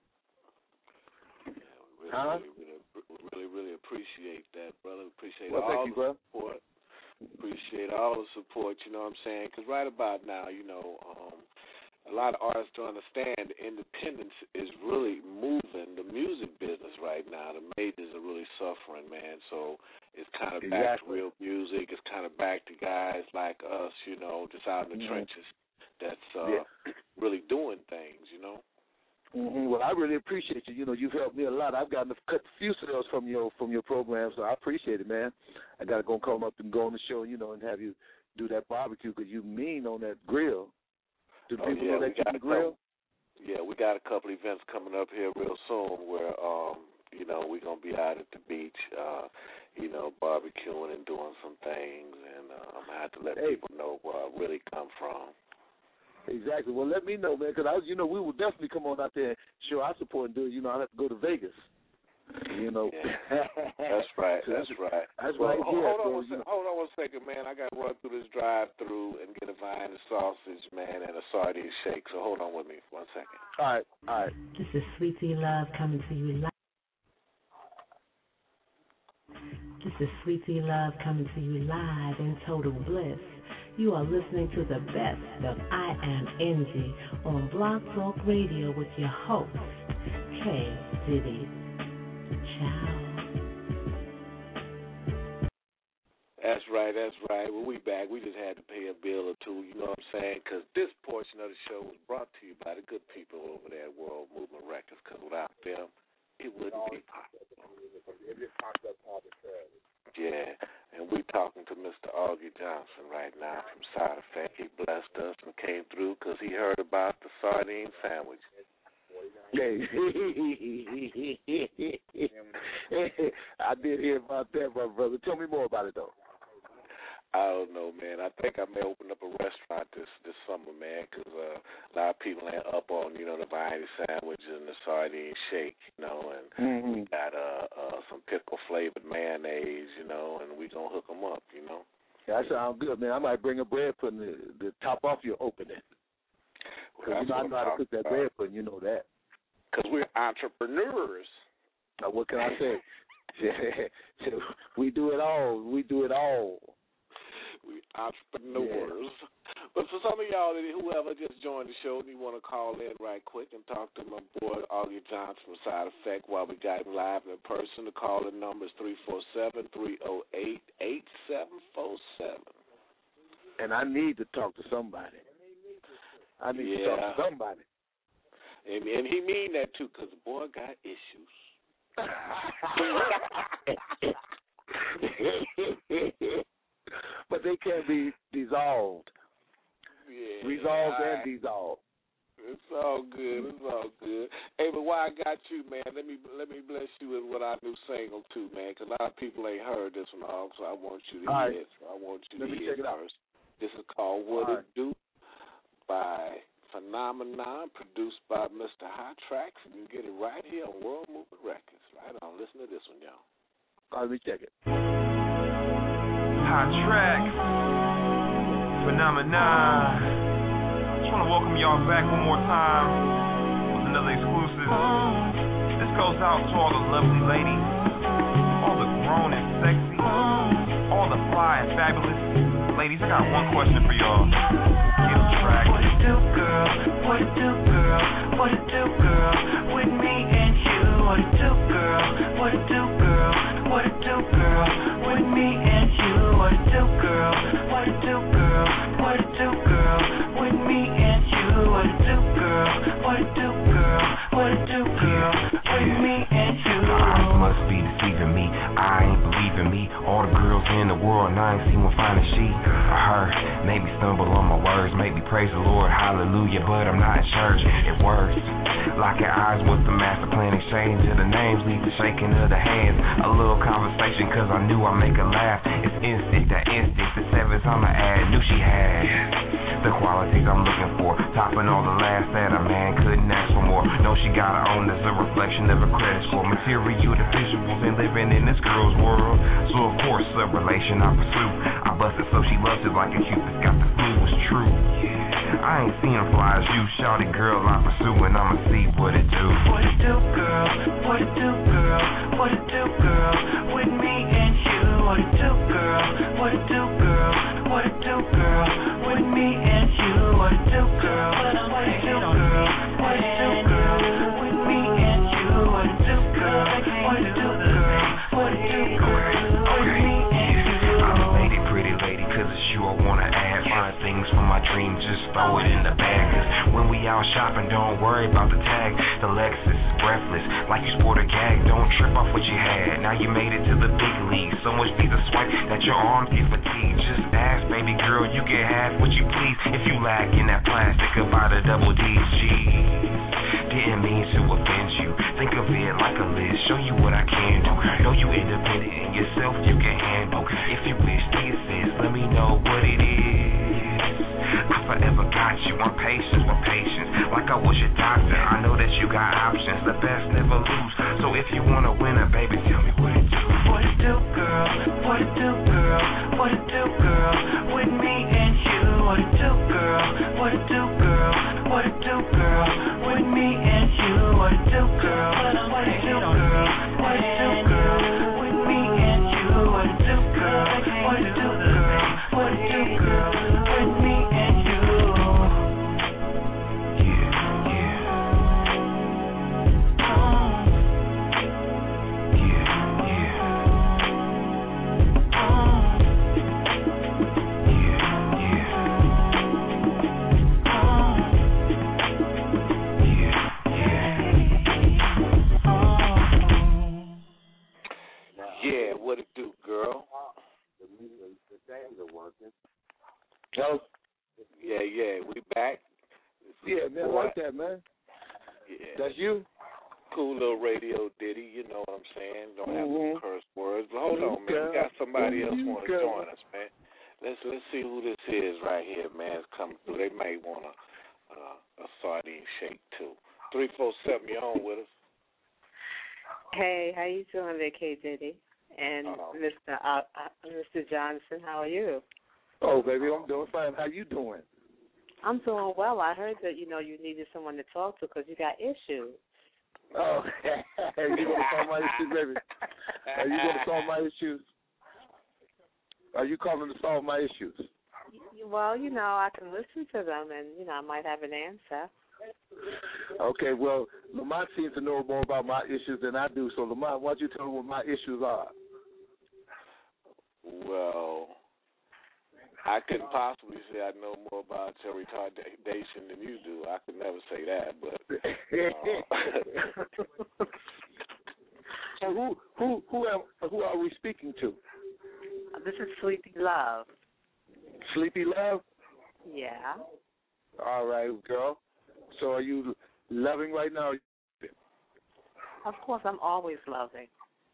Yeah, we really appreciate that, brother. Appreciate all the support. Appreciate all the support, you know what I'm saying? Because right about now, you know, a lot of artists don't understand the independence is really moving the music business right now. The majors are really suffering, man. So it's kind of back to real music. It's kind of back to guys like us, you know, just out in the trenches. That's really doing things, you know. Mm-hmm. Well, I really appreciate you. You know, you've helped me a lot. I've gotten to cut a few sales from your program, so I appreciate it, man. I got to go come up and go on the show, you know, and have you do that barbecue, because you mean on that grill. Do the people know that you can grill? Yeah, we got a couple events coming up here real soon where, you know, we're going to be out at the beach, you know, barbecuing and doing some things, and I'm going to have to let people know where I really come from. Exactly. Well, let me know, man, because we will definitely come on out there and show our support and do it. You know, I have to go to Vegas. You know. Yeah. That's right. That's right. That's well, right. Hold on one second, man. I got to run through this drive-through and get a vine and sausage, man, and a sardine shake. So hold on with me 1 second. All right. This is Sweet Tea Love coming to you live. This is Sweet Tea Love coming to you live in total bliss. You are listening to the best of I Am Angie on Blog Talk Radio with your host, K. Diddy. Ciao. That's right. Well, we back. We just had to pay a bill or two, you know what I'm saying? Because this portion of the show was brought to you by the good people over there at World Movement Records, because without them, it wouldn't be possible. Yeah, and we're talking to Mr. Augie Johnson right now from Side Effect. He blessed us and came through because he heard about the sardine sandwich. I did hear about that, my brother. Tell me more about it, though. I don't know, man. I think I may open up a restaurant this summer, man, because a lot of people ain't up on, you know, the variety sandwich and the sardine shake, you know, and we got some pickle-flavored mayonnaise, you know, and we going to hook them up, you know. Yeah, that sounds good, man. I might bring a bread pudding to top off your opening. Because I know how to cook that bread pudding. You know that. Because we're entrepreneurs. Now, what can I say? We do it all. We do it all. We entrepreneurs. Yeah. But for some of y'all, whoever just joined the show, and you want to call in right quick and talk to my boy Augie Johnson from Side Effect while we got him live in person, the call-in number is 347-308-8747. And I need to talk to somebody. I need to talk to somebody. And he mean that, too, because the boy got issues. But they can't be dissolved. Yeah, resolved and dissolved. It's all good. It's all good. Hey, but while I got you, man, let me bless you with what our new single too, man, because a lot of people ain't heard this one, so I want you to hear it. So I want you to hear it first. This is called "What It Do" by Phenomenon, produced by Mr. Hot Tracks, and you get it right here on World Movement Records. Right on. Listen to this one, y'all. Let me check it. Hot Tracks, Phenomenon. Just want to welcome y'all back one more time with another exclusive. This goes out to all the lovely ladies, all the grown and sexy, all the fly and fabulous ladies. I got one question for y'all. Get a track. What it do, girl? What it do, girl? What it do, girl? With me and you. What it do, girl? What it do, girl? What it do, girl? With me and you. What it do, girl? What it do, girl? What it do, girl? With me and you. What it do, girl? What it do, girl? What it do, girl? With me and you. I must be deceiving me. I ain't believing me. All the girls in the world, and I ain't seen one fine as she. Her made me stumble on my words, made me praise the Lord, hallelujah. But I'm not in church. It works. Locking eyes with the master plan, exchange of the names, lead the shaking of the hands. A little conversation, cause I knew I'd make her laugh. It's instinct, that instinct, the sevens I'ma add. Knew she had the qualities I'm looking for, topping all the last that a man couldn't ask for more. Know she got her own as a reflection of her credit score. Material, the visuals, and living in this girl's world. So of course, a relation I pursue. I busted so she loves it like a Cupid's got the flu. It's true. I ain't seen her fly as you, shawty girl I pursue, and I'ma see what it do. What it do, girl? What it do, girl? What it do, girl? With me and you. What it do, girl? What it do, girl? What it do, girl? With me and you. What it do, girl? What it do, girl? What it do, girl? With me and you. What it do, girl? What it do, girl? What it do, girl? With me and you. I made it, pretty lady, cause it's you I wanna add. Find things for my dreams, just throw it in the bag. Cause when we out shopping, don't worry about the tag. The Lexus is breathless, like you sport a gag. Don't trip off what you had, now you made it to the big league. So much Visa swipe that your arms get fatigued. Just ask, baby girl, you can have what you please. If you lack in that plastic, about a double D's, G's. Didn't mean to offend you. Think of it like a list, show you what I can do. Know you independent in yourself, you can handle. If you wish to assist, let me know what it is. I forever got you, I'm patient with patience. Like I was your doctor, I know that you got options. The best never lose, so if you wanna win a baby, tell me what it do. What it do, girl? What it do, girl? What it do, girl? With me and you. What it do, girl? What it do, girl? What it do, girl? With me and you. What it do, girl? What it do, girl? What it do, girl? With me and you. What it do, girl? What it do, girl? What it do, girl? With me and you. Yeah, what it do, girl? The things are working. Yeah, we back. Yeah, man, I like that, man. Yeah. That's you? Cool little radio ditty, you know what I'm saying? Don't have no curse words. But hold on, man. We got somebody else want to join us, man. Let's see who this is right here, man. It's coming through. They may want a sardine shake too. 347, you on with us? Hey, how you doing there, K. Diddy? And Mr. Johnson, how are you? Oh, baby, I'm doing fine. How you doing? I'm doing well. I heard that, you needed someone to talk to because you got issues. Oh, you going to solve my issues, baby? Are you going to solve my issues? Are you calling to solve my issues? Well, I can listen to them, and, I might have an answer. Okay, well, Lamont seems to know more about my issues than I do, so Lamont, why don't you tell me what my issues are? Well, I couldn't possibly say I know more about your retardation than you do. I could never say that, but so who are we speaking to? This is Sleepy Love. Sleepy Love? Yeah. All right, girl. So are you loving right now? Of course, I'm always loving.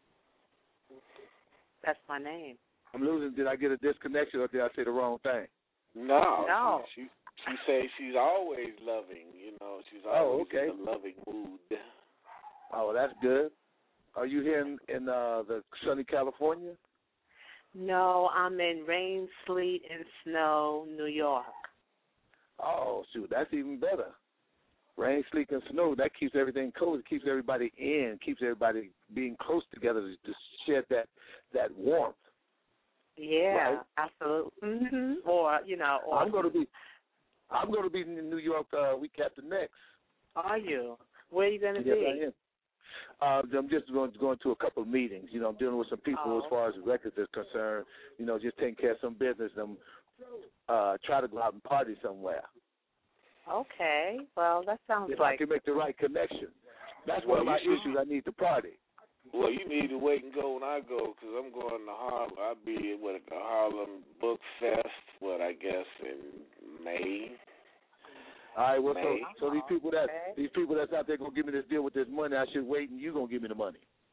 That's my name. I'm losing. Did I get a disconnection or did I say the wrong thing? No. She says she's always loving. She's always in a loving mood. Oh, that's good. Are you here in the sunny California? No, I'm in rain, sleet, and snow, New York. Oh, shoot, that's even better. Rain, sleet, and snow, that keeps everything cold. It keeps everybody in, keeps everybody being close together to shed that warmth. Yeah, right? Absolutely. Mm-hmm. Or I'm going to be in New York week after next. Are you? Where are you going to be? I am. I'm just going to a couple of meetings. I'm dealing with some people as far as the records is concerned. Just taking care of some business. I'm try to go out and party somewhere. Okay. Well, that sounds if like... I can make the right connection. That's one of my issues. I need to party. Well, you need to wait and go when I go, because I'm going to Harlem. I'll be at the Harlem Book Fest, I guess, in May. All right, well, so these people that's out there gonna give me this deal with this money, I should wait and you gonna give me the money.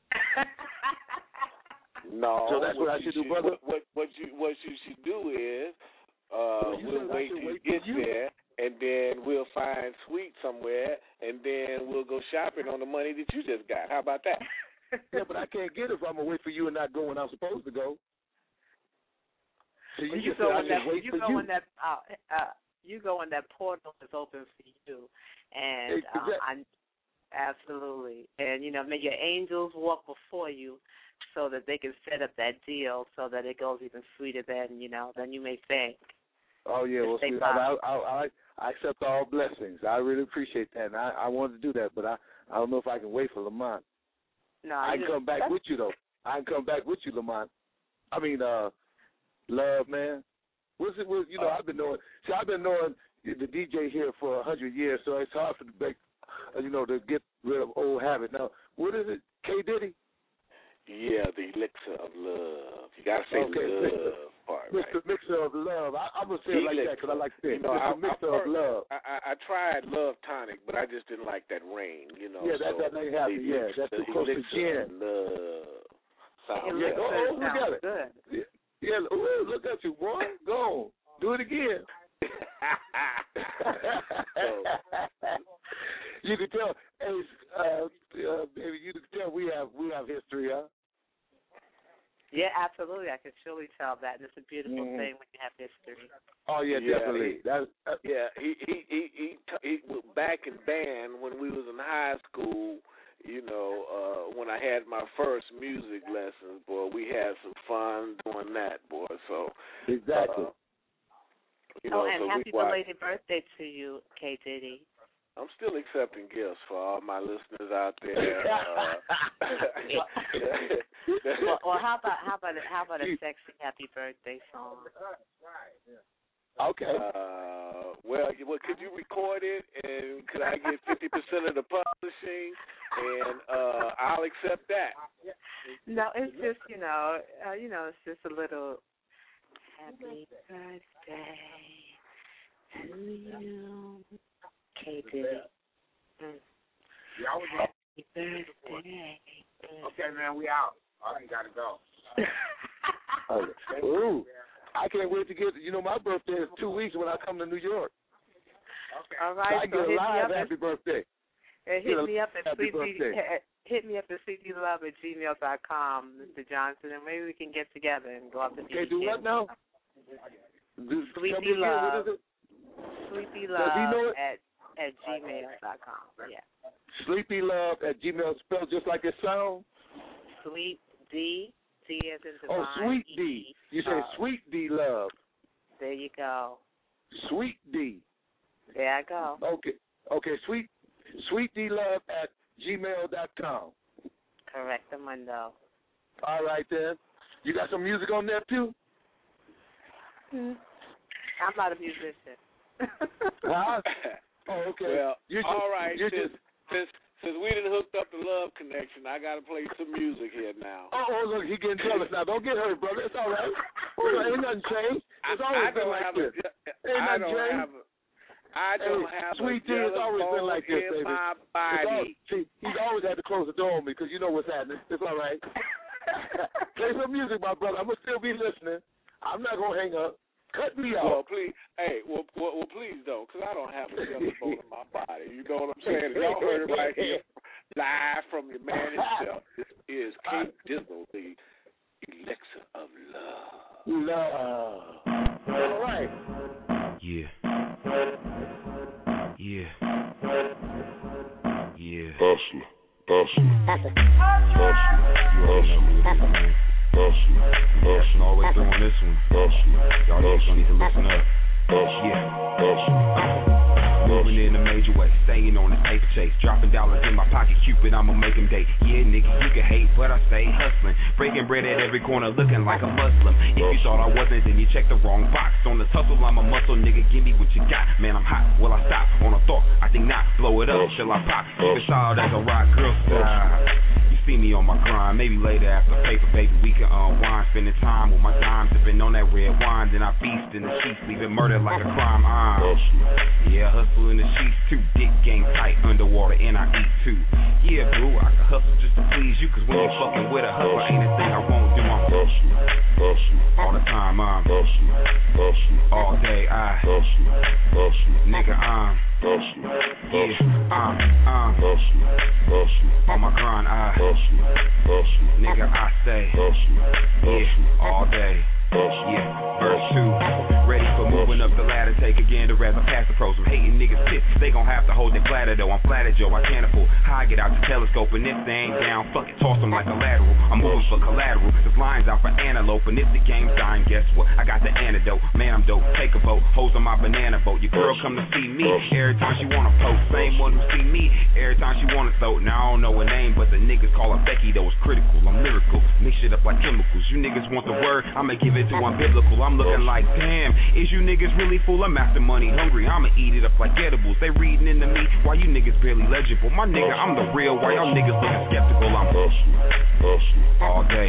No. So that's what I should do, brother. What you should do is we'll wait till you get there, and then we'll find sweet somewhere, and then we'll go shopping on the money that you just got. How about that? Yeah, but I can't get it if I'm gonna wait for you and not go when I'm supposed to go. So you go when that portal is open for you, and absolutely, and may your angels walk before you, so that they can set up that deal, so that it goes even sweeter than you may think. Oh yeah, well, sweetheart, I accept all blessings. I really appreciate that, and I wanted to do that, but I don't know if I can wait for Lamont. No, I can come back with you though. I can come back with you, Lamont. I mean, Love, man. What's it? I've been knowing the DJ here for 100 years, so it's hard for to get rid of old habit. Now, what is it? K Diddy? Yeah, the elixir of love. You gotta say love part, right? Mr. Mixer of love. I'm gonna say it like that because I like to say it. Mr. Mixer of love. I tried Love Tonic, but I just didn't like that rain. Yeah, that ain't happy. Yeah, that's too close to gin. Love. Look at it. Good. Yeah, look at you, boy. Go on. Do it again. You can tell, baby, you can tell we have history, huh? Yeah, absolutely. I can surely tell that. And it's a beautiful thing when you have history. Oh yeah, definitely. He back in band when we was in high school. When I had my first music lessons, boy, we had some fun doing that, boy. So exactly. And happy belated birthday to you, K Diddy. I'm still accepting gifts for all my listeners out there. Well, how about a sexy happy birthday song? Okay. Well, could you record it, and could I get 50% of the publishing, and I'll accept that. No, it's just it's just a little happy birthday to you, K Diddy. Happy birthday. Okay, man, we out. I gotta go. Ooh. I can't wait to get. My birthday is 2 weeks when I come to New York. Okay. All right. So I get a live happy birthday. Hit me up at sweetlove@gmail.com, Mr. Johnson, and maybe we can get together and go up to do what now? Sweetie Love. sleepylove at gmail.com. Yeah. Sleepylove at gmail, spelled just like it sounds. Sleep D as in divine. Oh, Sweet D. You say Sweet D Love. There you go. Sweet D. There I go. Okay. Sweet D Love at gmail.com. Correct, Mundo. All right then. You got some music on there too? I'm not a musician. Huh? Oh, okay. Well, all right. Since we done hooked up the love connection, I got to play some music here now. Oh, look, he getting jealous now. Don't get hurt, brother. It's all right. Ain't nothing changed. It's always been like this. Ain't nothing changed. I don't have Sweet a T has always been like this, in baby. my body. He's always had to close the door on me because you know what's happening. It's all right. Play some music, my brother. I'm going to still be listening. I'm not going to hang up. Cut me off. Well, please, please don't, because I don't have a jealous bone in my body. You know what I'm saying? Y'all heard it right here, live from your man himself. This is King Dizzle, the elixir of love. Love. All right. Yeah. Hustling, always doing this one. Y'all niggas don't need to listen up. Moving in a major way, staying on this paper chase, dropping dollars in my pocket, Cupid, I'ma make him date. Yeah, nigga, you can hate, but I stay hustling, breaking bread at every corner, looking like a Muslim. If you thought I wasn't, then you checked the wrong box. On the tussle, I'm a muscle, nigga, give me what you got. Man, I'm hot, will I stop? On a thought, I think not, blow it up, shall I pop? Keep it solid as a rock girl style. See me on my grind, maybe later after paper, baby, we can unwind, spending time with my dimes, sipping on that red wine, then I feast in the sheets, leaving murder like a crime. Yeah, hustle in the sheets too, dick game tight, underwater, and I eat too. Yeah, boo, I can hustle just to please you, cause when you're fucking with a hustler, ain't a thing I won't do. I'm all the time, I'm all day, nigga, on my grind, nigga, I say, all day. Verse 2, ready for moving up the ladder, take a gander as I pass the pros. I'm hating niggas pissed, they gon' have to hold their bladder though. I'm flattered, yo, I can't afford how I get out the telescope, and if they ain't down, fuck it, toss them like a lateral. I'm moving for collateral, there's lines out for antelope, and if the game's dying, guess what? I got the antidote, man, I'm dope, take a boat, hoes on my banana boat. Your girl come to see me, every time she wanna post, same one who see me, every time she wanna throw. Now I don't know her name, but the niggas call her Becky, though it's critical, I'm lyrical, mix shit up like chemicals. You niggas want the word, I'ma give it to one biblical. I'm looking like, damn, is you niggas really full? I'm after money hungry, I'ma eat it up like edibles. They reading into me, why you niggas barely legible? My nigga, I'm the real, why y'all niggas looking skeptical? I'm all day,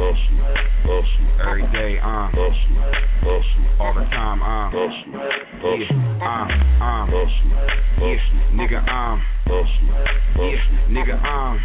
every day, all the time, nigga, nigga,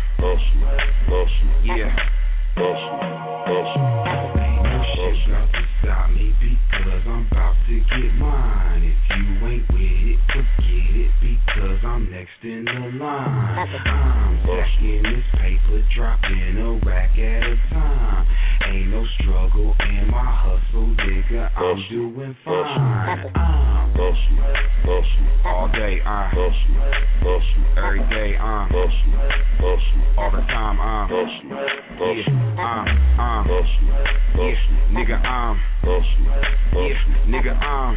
Ain't no shit about to stop me because I'm about to get mine. If you ain't with it, forget it because I'm next in the line. I'm stacking this paper, dropping a rack at a time. Ain't no struggle in my hustle, nigga, I'm doing fine. I'm all day, every day, all the time, nigga, nigga,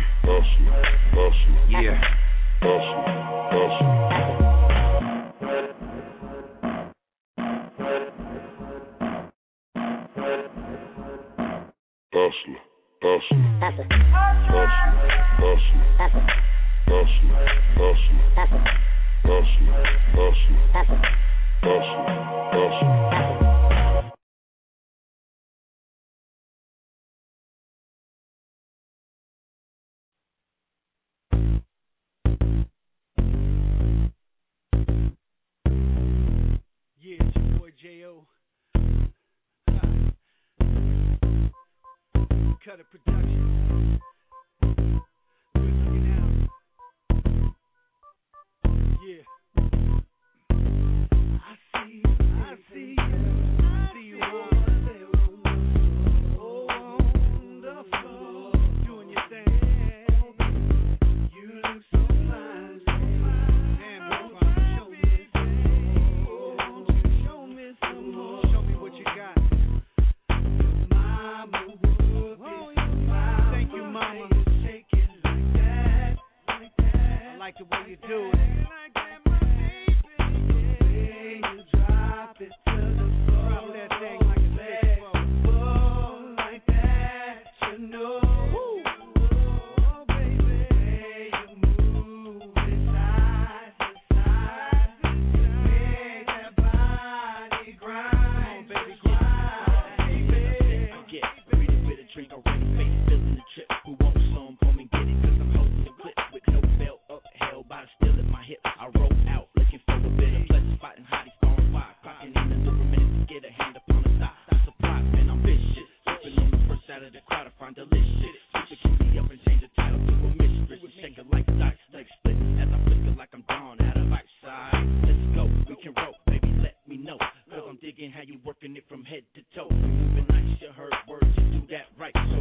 Yeah, it's your boy J.O. Cut a production. Good looking out. Yeah. I see you. See you on the floor, doing your thing. You look so digging how you working it from head to toe. Moving nice, you heard words, you do that right. So